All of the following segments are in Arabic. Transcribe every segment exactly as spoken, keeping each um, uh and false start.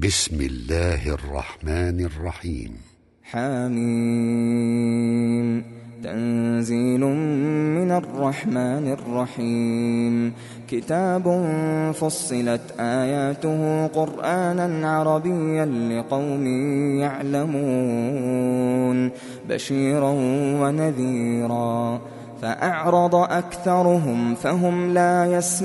بسم الله الرحمن الرحيم. حميم. تنزيل من الرحمن الرحيم. كتاب فصلت آياته قرآنا عربيا لقوم يعلمون بشيرا ونذيرا فأعرض أكثرهم فهم لا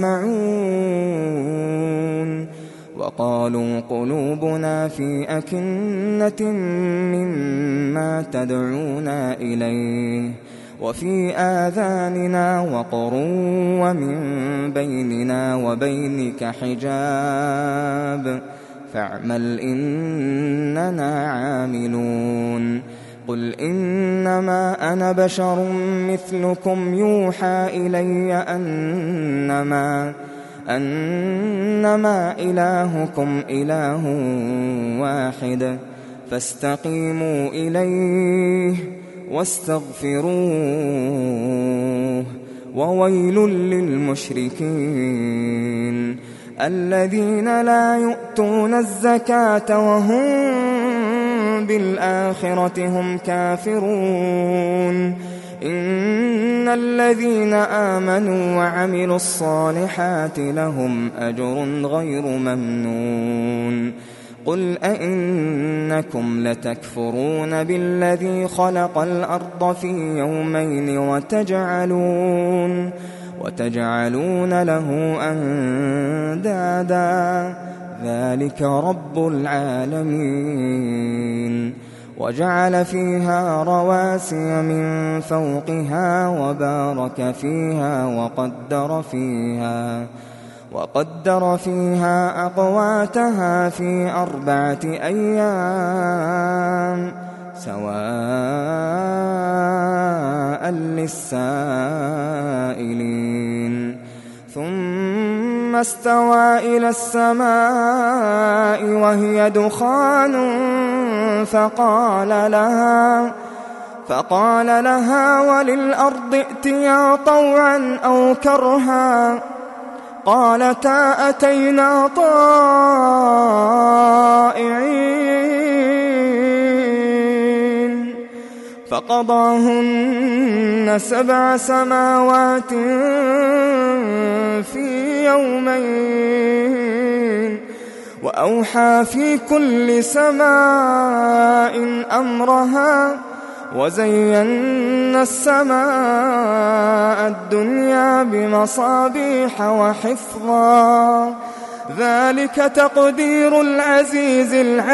يسمعون وقالوا قلوبنا في أكنة مما تدعونا إليه وفي آذاننا وقر ومن بيننا وبينك حجاب فاعمل إننا عاملون. قل إنما أنا بشر مثلكم يوحى إلي أنما أنما إلهكم إله واحد فاستقيموا إليه واستغفروه وويل للمشركين الذين لا يؤتون الزكاة وهم بالآخرة هم كافرون. إن الذين آمنوا وعملوا الصالحات لهم أجر غير ممنون. قل أئنكم لتكفرون بالذي خلق الأرض في يومين وتجعلون وتجعلون له أندادا ذلك رب العالمين. وجعل فيها رواسي من فوقها وبارك فيها وقدر فيها وقدر فيها أقواتها في أربعة أيام سواء للسائلين. ثم استوى إلى السماء وهي دخان فقال لها فقال لها وللأرض ائتيا طوعا أو كرها قالتا أتينا طائعين فقضاهن سبع سماوات في يومين وأوحى في كل سماء أمرها وزينا السماء الدنيا بمصابيح وحفظا ذلك تقدير العزيز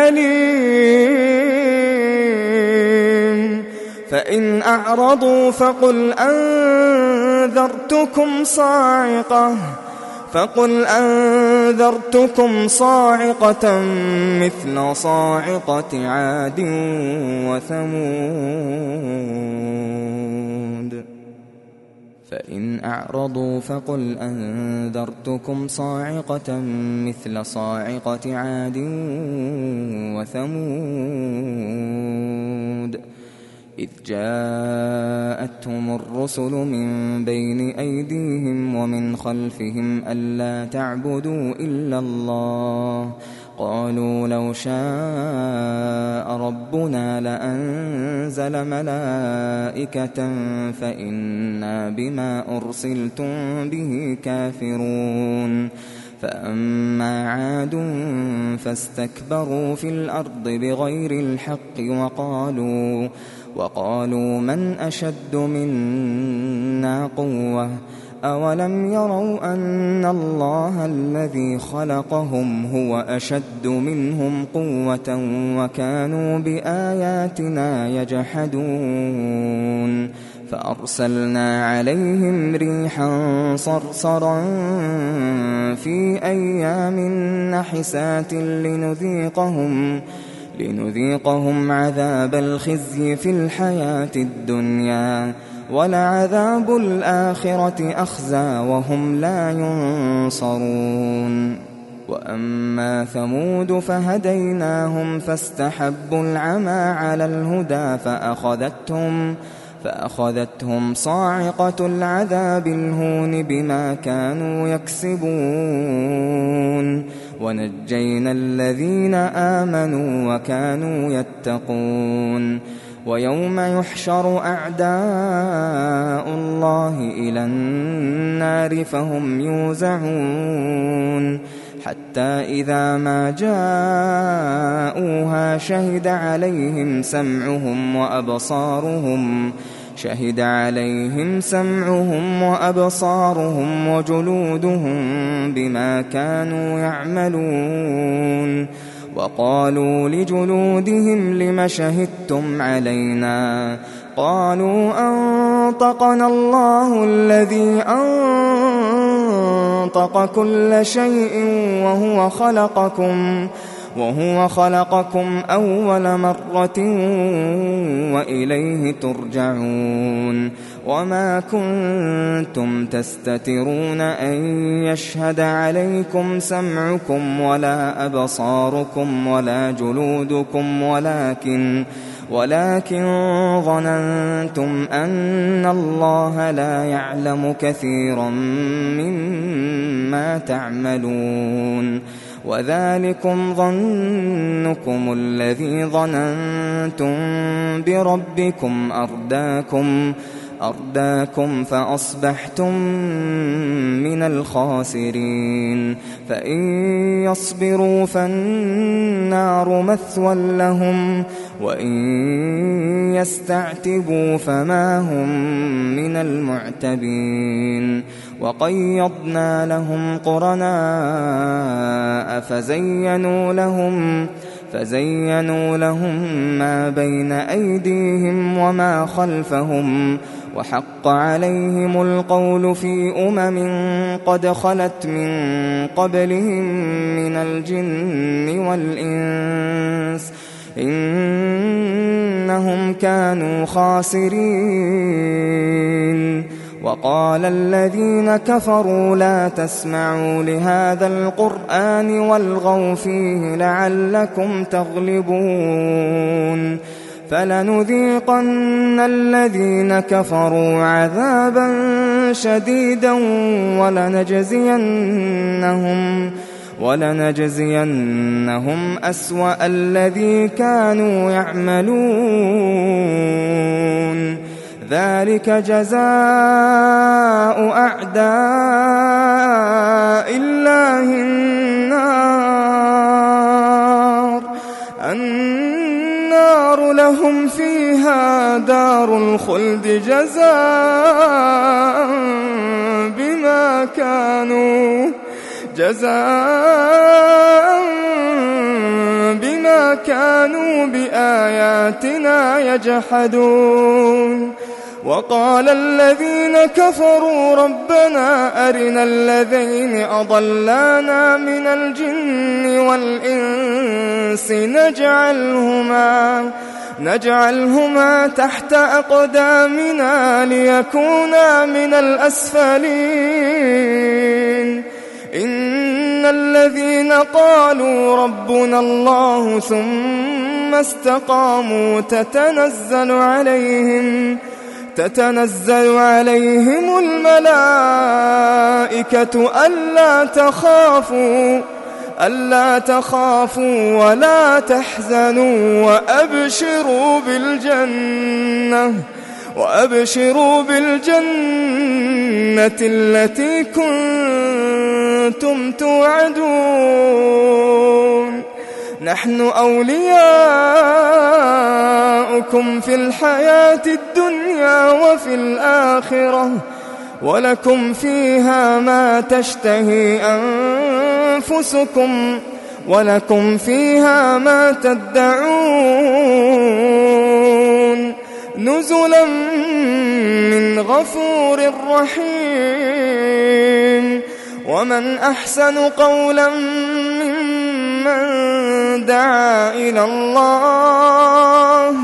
العليم. فإن أعرضوا فقل أنذرتكم صاعقة فقل أنذرتكم صاعقة مثل صاعقة عاد وثمود. فإن أعرضوا فقل أنذرتكم صاعقة مثل صاعقة عاد وثمود إذ جاءتهم الرسل من بين أيديهم ومن خلفهم ألا تعبدوا إلا الله قالوا لو شاء ربنا لأنزل ملائكة فإنا بما أرسلتم به كافرون. فأما عاد فاستكبروا في الأرض بغير الحق وقالوا وقالوا من أشد منا قوة أولم يروا أن الله الذي خلقهم هو أشد منهم قوة وكانوا بآياتنا يجحدون. فأرسلنا عليهم ريحا صرصرا في أيام نحسات لنذيقهم لنذيقهم عذاب الخزي في الحياة الدنيا ولعذاب الآخرة أخزى وهم لا ينصرون. وأما ثمود فهديناهم فاستحبوا العمى على الهدى فأخذتهم فأخذتهم صاعقة العذاب الهون بما كانوا يكسبون ونجينا الذين آمنوا وكانوا يتقون ويوم يحشر أعداء الله إلى النار فهم يوزعون حتى إذا ما جاءوها شهد عليهم سمعهم وأبصارهم شهد عليهم سمعهم وأبصارهم وجلودهم بما كانوا يعملون وقالوا لجلودهم لم شهدتم علينا قالوا أنطقنا الله الذي أنطق كل شيء وهو خلقكم وهو خلقكم أول مرة وإليه ترجعون وما كنتم تستترون أن يشهد عليكم سمعكم ولا أبصاركم ولا جلودكم ولكن ولكن ظننتم أن الله لا يعلم كثيرا مما تعملون وذلكم ظنكم الذي ظننتم بربكم أرداكم أرداكم فأصبحتم من الخاسرين فإن يصبروا فالنار مثوى لهم وإن يستعتبوا فما هم من المعتبين وقيضنا لهم قرناء فزينوا لهم فزينوا لهم ما بين أيديهم وما خلفهم وحق عليهم القول في أمم قد خلت من قبلهم من الجن والإنس إنهم كانوا خاسرين وقال الذين كفروا لا تسمعوا لهذا القرآن والغوا فيه لعلكم تغلبون فلنذيقن الذين كفروا عذابا شديدا ولنجزينهم ولنجزينهم أسوأ الذي كانوا يعملون ذلك جزاء أعداء الله النار النار لهم فيها دار الخلد جزاء بما كانوا جزاء بما كانوا بآياتنا يجحدون وقال الذين كفروا ربنا أرنا الذين أضلانا من الجن والإنس نجعلهما نجعلهما تحت أقدامنا ليكونا من الأسفلين إن الذين قالوا ربنا الله ثم استقاموا تتنزل عليهم تتنزل عليهم الملائكة ألا تخافوا ألا تخافوا ولا تحزنوا وأبشروا بالجنة وأبشروا بالجنة التي كنتم توعدون نحن أولياؤكم في الحياة الدنيا وفي الآخرة ولكم فيها ما تشتهي أنفسكم ولكم فيها ما تدعون نزلا من غفور رحيم ومن أحسن قولا ممن دعا إلى الله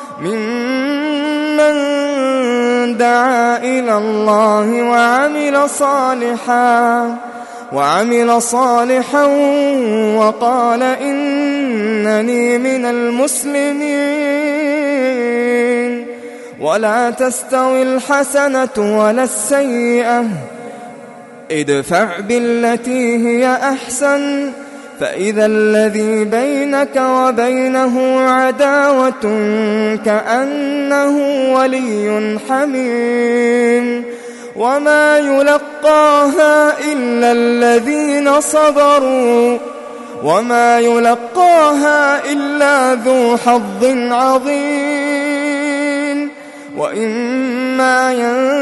ممن دعا إلى الله وعمل صالحا وعمل صالحا وقال إنني من المسلمين ولا تستوي الحسنة ولا السيئة ادفع بالتي هي أحسن فإذا الذي بينك وبينه عداوة كأنه ولي حميم وما يلقاها إلا الذين صبروا وما يلقاها إلا ذو حظ عظيم وإما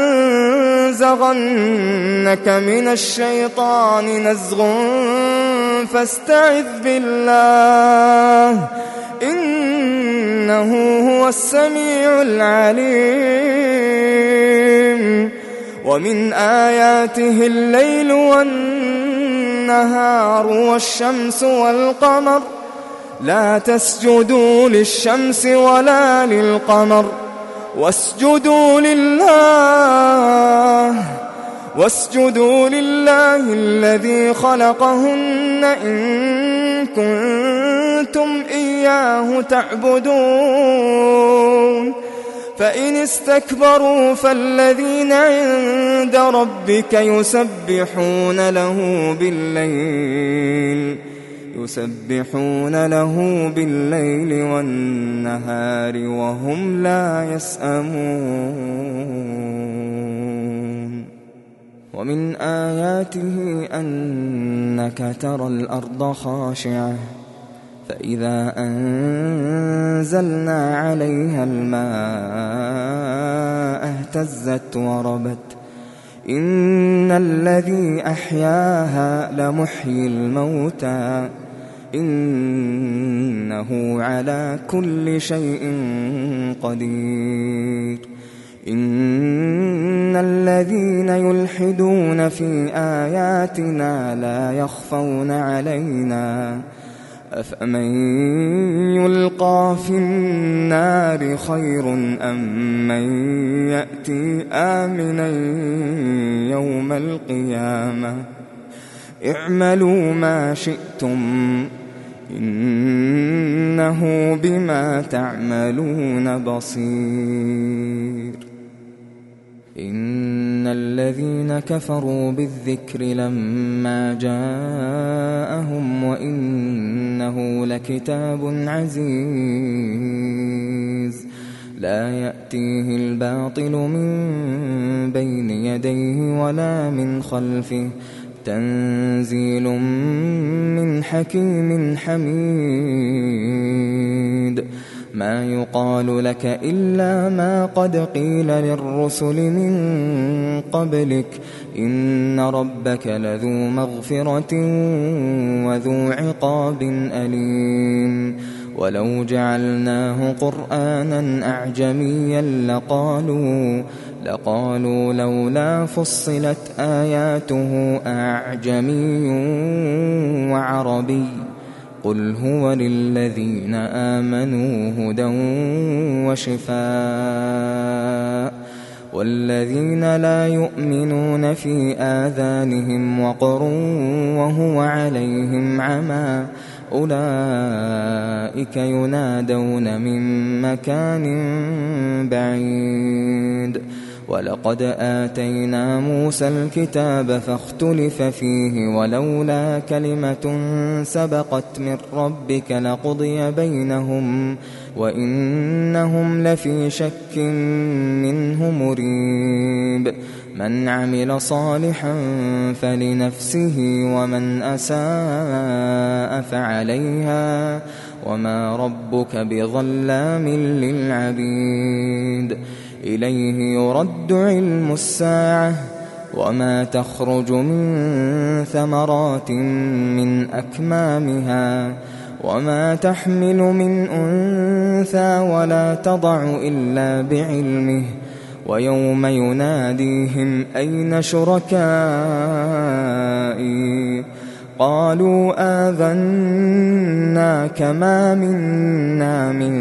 ينزغنك من الشيطان نزغ فاستعذ بالله إنه هو السميع العليم ومن آياته الليل والنهار والشمس والقمر لا تسجدوا للشمس ولا للقمر واسجدوا لله واسجدوا لله الذي خلقهن إن كنتم إياه تعبدون فإن استكبروا فالذين عند ربك يسبحون له بالليل يسبحون له بالليل والنهار وهم لا يسأمون ومن آياته أنك ترى الأرض خاشعة فإذا أنزلنا عليها الماء اهتزت وربت إن الذي أحياها لمحيي الموتى إنه على كل شيء قدير إن الذين يلحدون في آياتنا لا يخفون علينا أفمن يلقى في النار خير أم من يأتي آمنا يوم القيامة اعملوا ما شئتم إنه بما تعملون بصير إن الذين كفروا بالذكر لما جاءهم وإنه لكتاب عزيز لا يأتيه الباطل من بين يديه ولا من خلفه تنزيل من حكيم حميد ما يقال لك إلا ما قد قيل للرسل من قبلك إن ربك لذو مغفرة وذو عقاب أليم ولو جعلناه قرآنا أعجميا لقالوا لقالوا لولا فصلت آياته أعجمي وعربي قل هو للذين آمنوا هدى وشفاء والذين لا يؤمنون في آذانهم وقر وهو عليهم عمى أولئك ينادون من مكان بعيد ولقد آتينا موسى الكتاب فاختلف فيه ولولا كلمة سبقت من ربك لقضي بينهم وإنهم لفي شك منه مريب من عمل صالحا فلنفسه ومن أساء فعليها وما ربك بظلام للعبيد إليه يرد علم الساعة وما تخرج من ثمرات من أكمامها وما تحمل من أنثى ولا تضع إلا بعلمه ويوم يناديهم أين شركائي قالوا آذناك ما منا من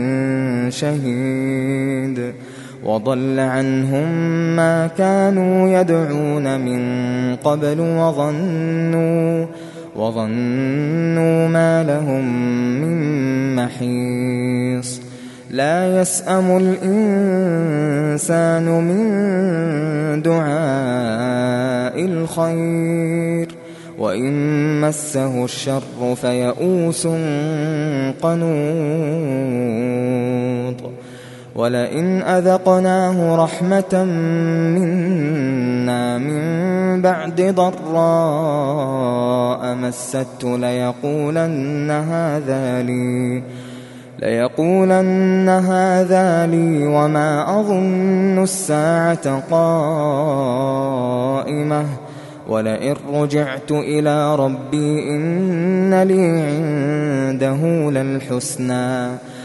شهيد وضل عنهم ما كانوا يدعون من قبل وظنوا وظنوا ما لهم من محيص لا يسأم الإنسان من دعاء الخير وإن مسه الشر فيئوس قنوط ولئن أذقناه رحمة منا من بعد ضراء مسته ليقولن هذا لي ليقولن هذا لي وما أظن الساعة قائمة ولئن رجعت إلى ربي إن لي عنده للحسنى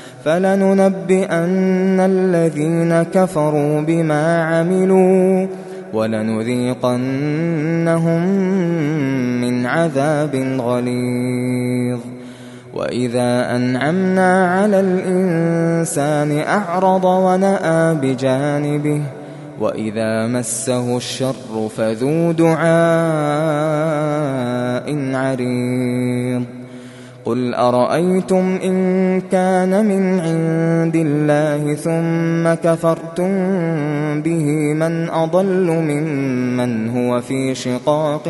فلننبئن الذين كفروا بما عملوا ولنذيقنهم من عذاب غليظ وإذا أنعمنا على الإنسان أعرض ونأى بجانبه وإذا مسه الشر فذو دعاء عريض قل أرأيتم إن كان من عند الله ثم كفرتم به من أضل ممن هو في شقاق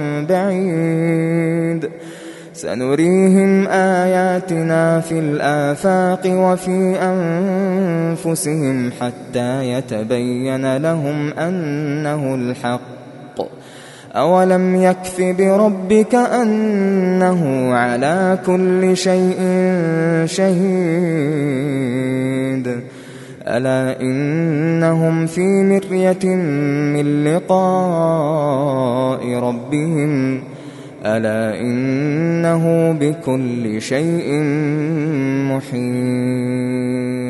بعيد سنريهم آياتنا في الآفاق وفي أنفسهم حتى يتبين لهم أنه الحق أولم يكف بربك أنه على كل شيء شهيد ألا إنهم في مرية من لقاء ربهم ألا إنه بكل شيء محيط